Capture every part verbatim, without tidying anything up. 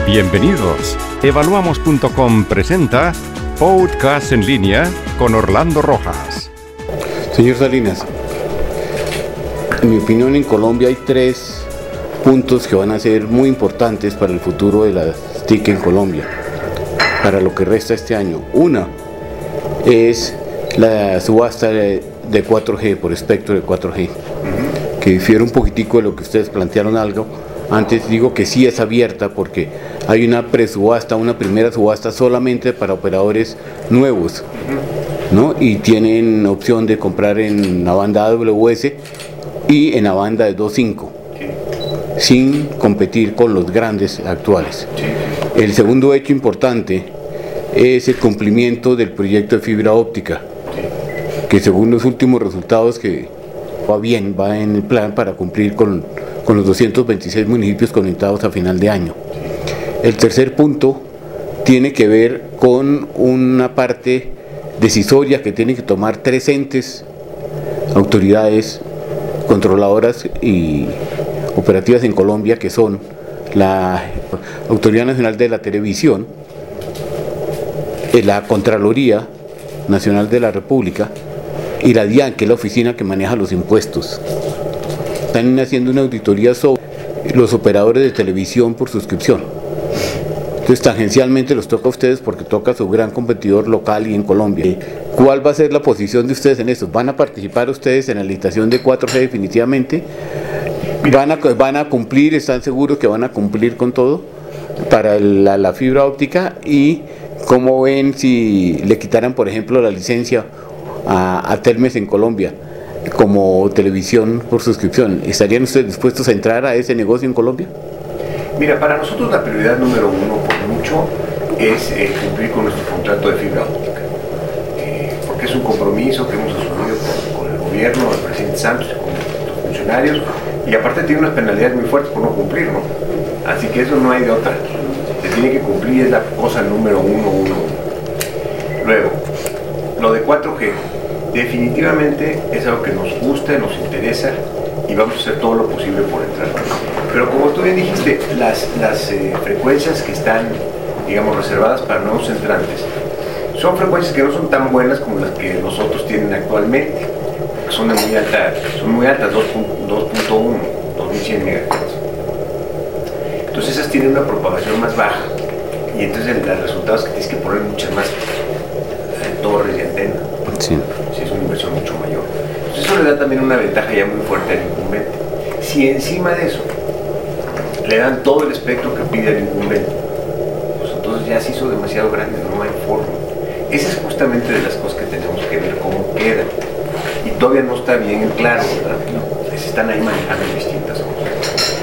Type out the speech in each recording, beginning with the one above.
Bienvenidos. Evaluamos punto com presenta Podcast en línea con Orlando Rojas. Señor Salinas, en mi opinión en Colombia hay tres puntos que van a ser muy importantes para el futuro de las T I C en Colombia, para lo que resta este año. Una es la subasta de, de cuatro G por espectro de cuatro G, uh-huh. que difiere un poquitico de lo que ustedes plantearon algo. Antes digo que sí es abierta porque hay una presubasta, una primera subasta solamente para operadores nuevos, ¿no? Y tienen opción de comprar en la banda A W S y en la banda de dos punto cinco, sin competir con los grandes actuales. El segundo hecho importante es el cumplimiento del proyecto de fibra óptica, que según los últimos resultados que va bien, va en el plan para cumplir con, con los doscientos veintiséis municipios conectados a final de año. El tercer punto tiene que ver con una parte decisoria que tienen que tomar tres entes, autoridades controladoras y operativas en Colombia, que son la Autoridad Nacional de la Televisión, la Contraloría Nacional de la República y la DIAN, que es la oficina que maneja los impuestos. Están haciendo una auditoría sobre los operadores de televisión por suscripción. Entonces, tangencialmente los toca a ustedes porque toca a su gran competidor local y en Colombia. ¿Cuál va a ser la posición de ustedes en esto? ¿Van a participar ustedes en la licitación de cuatro G definitivamente? ¿Van a, van a cumplir, están seguros que van a cumplir con todo para la, la fibra óptica? ¿Y cómo ven si le quitaran, por ejemplo, la licencia a, a Telmex en Colombia como televisión por suscripción? ¿Estarían ustedes dispuestos a entrar a ese negocio en Colombia? Mira, para nosotros la prioridad número uno, por mucho, es eh, cumplir con nuestro contrato de fibra óptica, eh, porque es un compromiso que hemos asumido con, con el gobierno, el presidente Santos, con los funcionarios, y aparte tiene unas penalidades muy fuertes por no cumplir, ¿no? Así que eso no hay de otra. Se tiene que cumplir, es la cosa número uno, uno. Luego, lo de cuatro G, definitivamente es algo que nos gusta, nos interesa, y vamos a hacer todo lo posible por entrar. Pero como tú bien dijiste, las, las eh, frecuencias que están, digamos, reservadas para nuevos entrantes, son frecuencias que no son tan buenas como las que los otros tienen actualmente, que son de muy alta, son muy altas, dos punto uno, dos mil cien megahertz. Entonces esas tienen una propagación más baja, y entonces el, el resultado es que tienes que poner muchas más eh, torres y antenas. Sí. Sí, es una inversión mucho mayor. Entonces eso le da también una ventaja ya muy fuerte al incumbente. Si encima de eso le dan todo el espectro que pide el incumbente, pues entonces ya se hizo demasiado grande, no hay forma. Esa es justamente de las cosas que tenemos que ver cómo queda. Y todavía no está bien claro, ¿verdad? No, se están ahí manejando distintas cosas.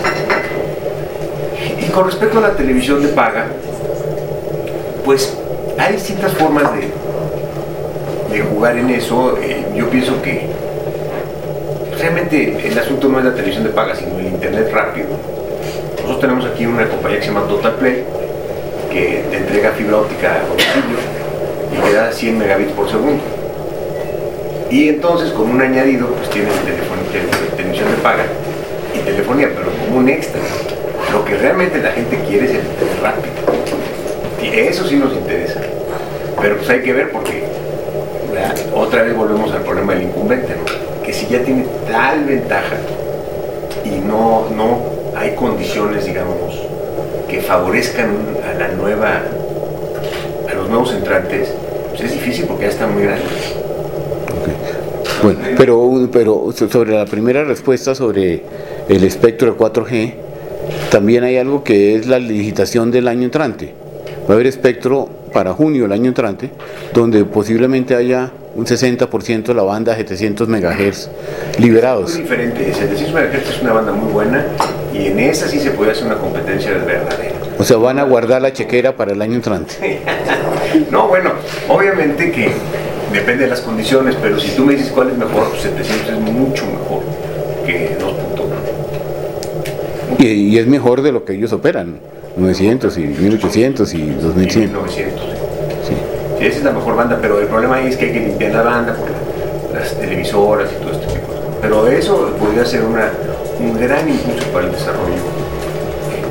Y con respecto a la televisión de paga, pues hay distintas formas de, de jugar en eso. Eh, yo pienso que realmente el asunto no es la televisión de paga, sino el internet rápido. Nosotros tenemos aquí una compañía que se llama Total Play, que te entrega fibra óptica a domicilio y te da cien megabits por segundo. Y entonces, con un añadido, pues tienen televisión de paga y telefonía, pero como un extra. Lo que realmente la gente quiere es el internet rápido. Y eso sí nos interesa. Pero pues hay que ver porque, ¿verdad? Otra vez volvemos al problema del incumbente, ¿no? Que si ya tiene tal ventaja y no, no hay condiciones, digamos, que favorezcan a la nueva, a los nuevos entrantes, pues es difícil porque ya está muy grande. Okay. Bueno, pero, pero sobre la primera respuesta sobre el espectro de cuatro G, también hay algo que es la licitación del año entrante. Va a haber espectro para junio del año entrante, donde posiblemente haya un sesenta por ciento de la banda setecientos megahertz liberados. Es muy diferente, setecientos megahertz es una banda muy buena y en esa sí se puede hacer una competencia verdadera. O sea, van a guardar la chequera para el año entrante. No, bueno, obviamente que depende de las condiciones, pero si tú me dices cuál es mejor, pues setecientos es mucho mejor que dos punto uno. Y, y es mejor de lo que ellos operan, novecientos y mil ochocientos y dos mil cien. mil novecientos. Sí. Sí, esa es la mejor banda, pero el problema ahí es que hay que limpiar la banda por las televisoras y todo este tipo de cosas. Pero eso podría ser una, un gran impulso para el desarrollo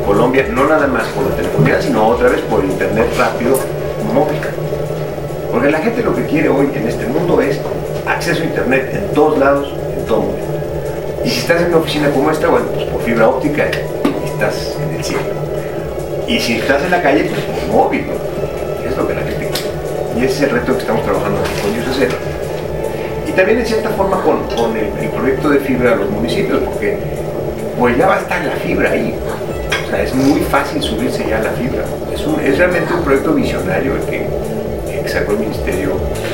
Colombia, no nada más por la telefonía, sino otra vez por el internet rápido móvil. Porque la gente lo que quiere hoy en este mundo es acceso a internet en todos lados, en todo momento. Y si estás en una oficina como esta, bueno, pues por fibra óptica estás en el cielo. Y si estás en la calle, pues por móvil, ¿no? Es lo que la gente quiere. Y ese es el reto que estamos trabajando aquí con Yusacero. Y también en cierta forma con, con el, el proyecto de fibra a los municipios, porque pues ya va a estar la fibra ahí. O sea, es muy fácil subirse ya a la fibra. Es, un, es realmente un proyecto visionario el que, el que sacó el Ministerio